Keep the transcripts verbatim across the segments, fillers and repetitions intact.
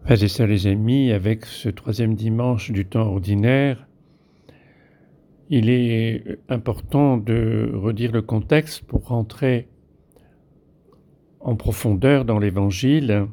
Frères et sœurs les amis, avec ce troisième dimanche du temps ordinaire, il est important de redire le contexte pour rentrer en profondeur dans l'Évangile.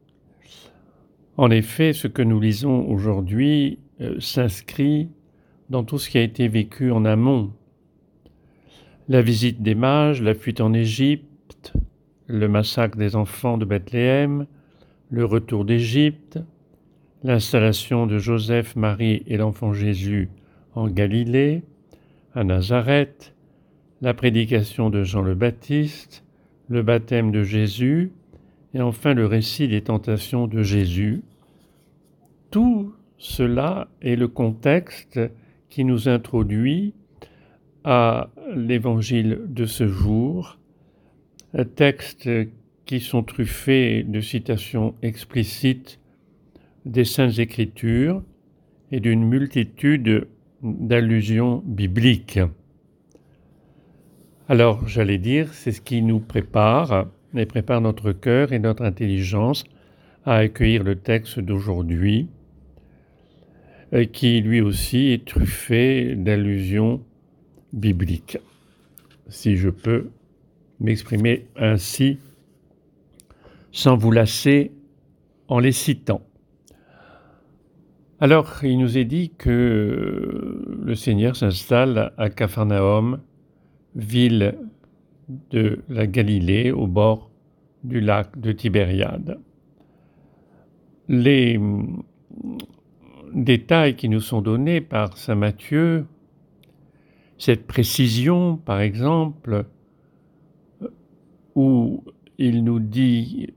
En effet, ce que nous lisons aujourd'hui euh, s'inscrit dans tout ce qui a été vécu en amont. La visite des mages, la fuite en Égypte, le massacre des enfants de Bethléem, le retour d'Égypte, l'installation de Joseph, Marie et l'enfant Jésus en Galilée, à Nazareth, la prédication de Jean le Baptiste, le baptême de Jésus et enfin le récit des tentations de Jésus. Tout cela est le contexte qui nous introduit à l'évangile de ce jour, textes qui sont truffés de citations explicites des Saintes Écritures et d'une multitude d'allusions bibliques. Alors, j'allais dire, c'est ce qui nous prépare, et prépare notre cœur et notre intelligence à accueillir le texte d'aujourd'hui, qui lui aussi est truffé d'allusions bibliques, si je peux m'exprimer ainsi, sans vous lasser en les citant. Alors, il nous est dit que le Seigneur s'installe à Capharnaüm, ville de la Galilée, au bord du lac de Tibériade. Les détails qui nous sont donnés par saint Matthieu, cette précision, par exemple, où il nous dit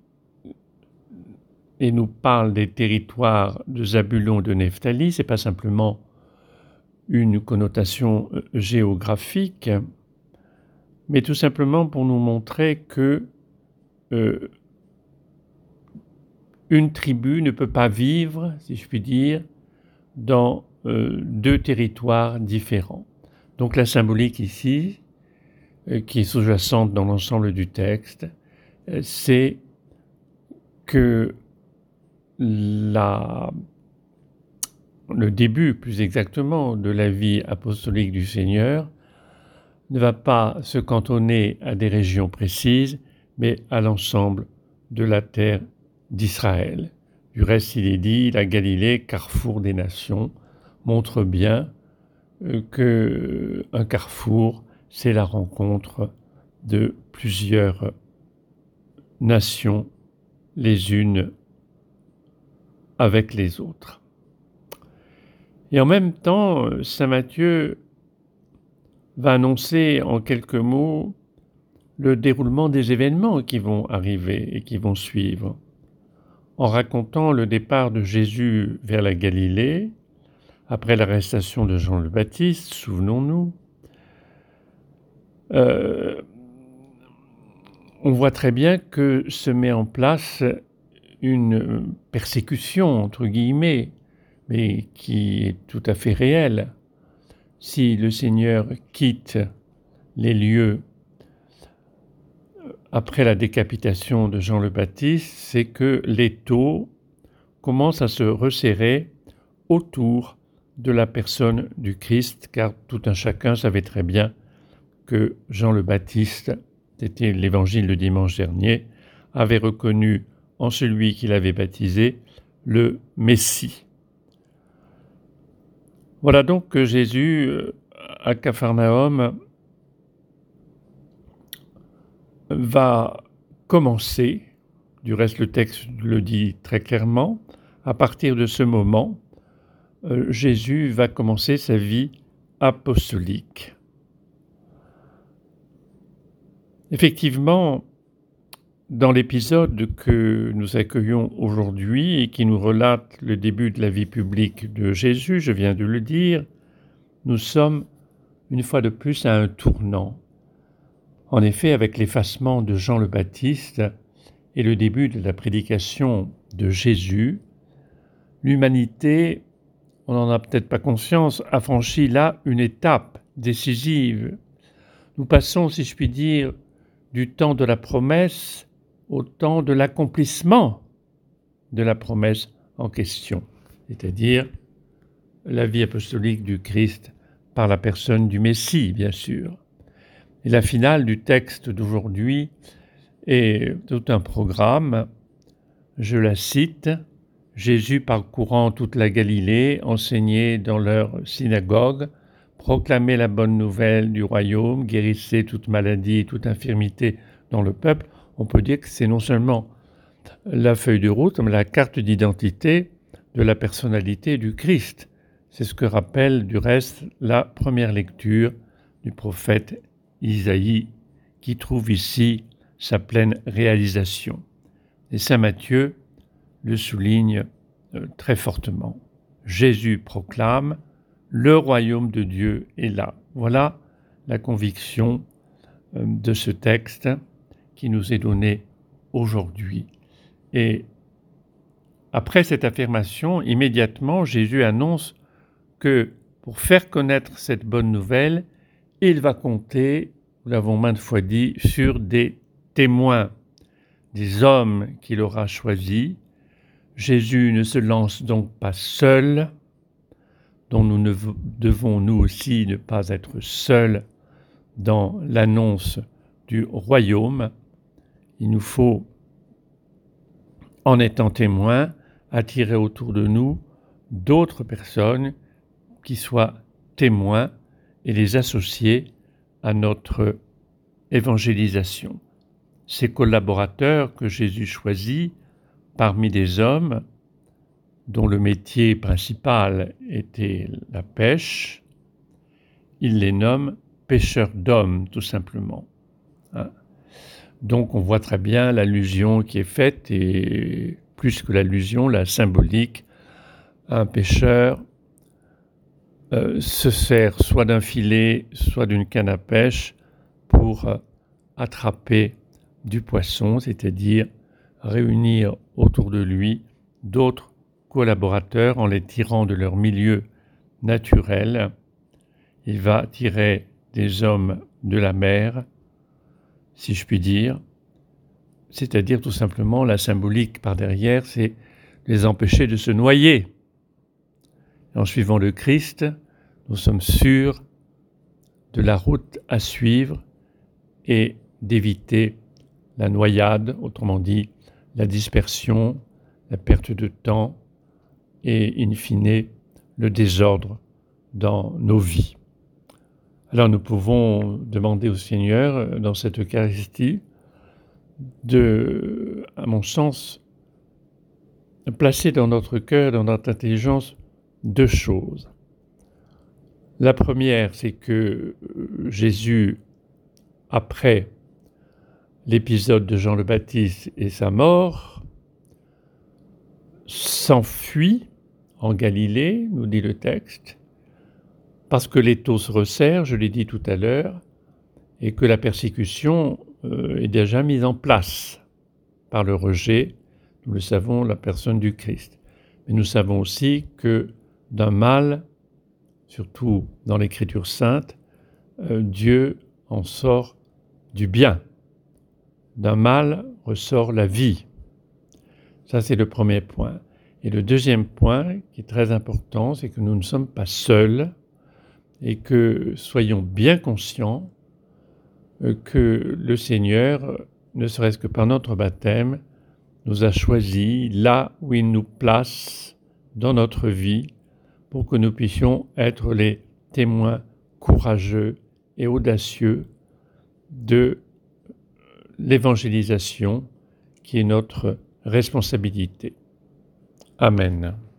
et nous parle des territoires de Zabulon et de Nephtali, ce n'est pas simplement une connotation géographique, mais tout simplement pour nous montrer que euh, une tribu ne peut pas vivre, si je puis dire, dans euh, deux territoires différents. Donc la symbolique ici, euh, qui est sous-jacente dans l'ensemble du texte, euh, c'est que la, le début, plus exactement, de la vie apostolique du Seigneur ne va pas se cantonner à des régions précises, mais à l'ensemble de la terre d'Israël. Du reste, il est dit, la Galilée, carrefour des nations, montre bien qu'un carrefour, c'est la rencontre de plusieurs nations, les unes avec les autres. Et en même temps, saint Matthieu va annoncer en quelques mots le déroulement des événements qui vont arriver et qui vont suivre, en racontant le départ de Jésus vers la Galilée, après l'arrestation de Jean le Baptiste, souvenons-nous. Euh, on voit très bien que se met en place une persécution, entre guillemets, mais qui est tout à fait réelle. Si le Seigneur quitte les lieux après la décapitation de Jean le Baptiste, c'est que l'étau commence à se resserrer autour de la personne du Christ, car tout un chacun savait très bien que Jean le Baptiste, c'était l'évangile de dimanche dernier, avait reconnu en celui qu'il avait baptisé le Messie. Voilà donc que Jésus, à Capharnaüm, va commencer, du reste le texte le dit très clairement, à partir de ce moment, euh, Jésus va commencer sa vie apostolique. Effectivement, dans l'épisode que nous accueillons aujourd'hui et qui nous relate le début de la vie publique de Jésus, je viens de le dire, nous sommes une fois de plus à un tournant. En effet, avec l'effacement de Jean le Baptiste et le début de la prédication de Jésus, l'humanité, on n'en a peut-être pas conscience, a franchi là une étape décisive. Nous passons, si je puis dire, du temps de la promesse au temps de l'accomplissement de la promesse en question, c'est-à-dire la vie apostolique du Christ par la personne du Messie, bien sûr. Et la finale du texte d'aujourd'hui est tout un programme. Je la cite. « Jésus parcourant toute la Galilée, enseignait dans leur synagogue, proclamait la bonne nouvelle du royaume, guérissait toute maladie et toute infirmité dans le peuple. » On peut dire que c'est non seulement la feuille de route, mais la carte d'identité de la personnalité du Christ. C'est ce que rappelle du reste la première lecture du prophète Isaïe, qui trouve ici sa pleine réalisation. Et saint Matthieu le souligne euh, très fortement. Jésus proclame « Le royaume de Dieu est là ». Voilà la conviction euh, de ce texte qui nous est donné aujourd'hui. Et après cette affirmation, immédiatement, Jésus annonce que pour faire connaître cette bonne nouvelle, il va compter, nous l'avons maintes fois dit, sur des témoins, des hommes qu'il aura choisis. Jésus ne se lance donc pas seul, dont nous ne devons nous aussi ne pas être seuls dans l'annonce du royaume. Il nous faut, en étant témoins, attirer autour de nous d'autres personnes qui soient témoins et les associer à notre évangélisation. Ces collaborateurs que Jésus choisit parmi des hommes dont le métier principal était la pêche, il les nomme pêcheurs d'hommes, tout simplement. Hein? Donc on voit très bien l'allusion qui est faite, et plus que l'allusion, la symbolique. Un pêcheur euh, se sert soit d'un filet, soit d'une canne à pêche pour euh, attraper du poisson, c'est-à-dire réunir autour de lui d'autres collaborateurs en les tirant de leur milieu naturel. Il va tirer des hommes de la mer, si je puis dire, c'est-à-dire tout simplement la symbolique par derrière, c'est les empêcher de se noyer. En suivant le Christ, nous sommes sûrs de la route à suivre et d'éviter la noyade, autrement dit la dispersion, la perte de temps et, in fine, le désordre dans nos vies. Alors nous pouvons demander au Seigneur, dans cette Eucharistie, de, à mon sens, placer dans notre cœur, dans notre intelligence, deux choses. La première, c'est que Jésus, après l'épisode de Jean le Baptiste et sa mort, s'enfuit en Galilée, nous dit le texte, parce que l'étau se resserre, je l'ai dit tout à l'heure, et que la persécution euh, est déjà mise en place par le rejet, nous le savons, la personne du Christ. Mais nous savons aussi que d'un mal, surtout dans l'Écriture sainte, euh, Dieu en sort du bien. D'un mal ressort la vie. Ça, c'est le premier point. Et le deuxième point, qui est très important, c'est que nous ne sommes pas seuls et que soyons bien conscients que le Seigneur, ne serait-ce que par notre baptême, nous a choisis là où il nous place dans notre vie pour que nous puissions être les témoins courageux et audacieux de l'évangélisation qui est notre responsabilité. Amen.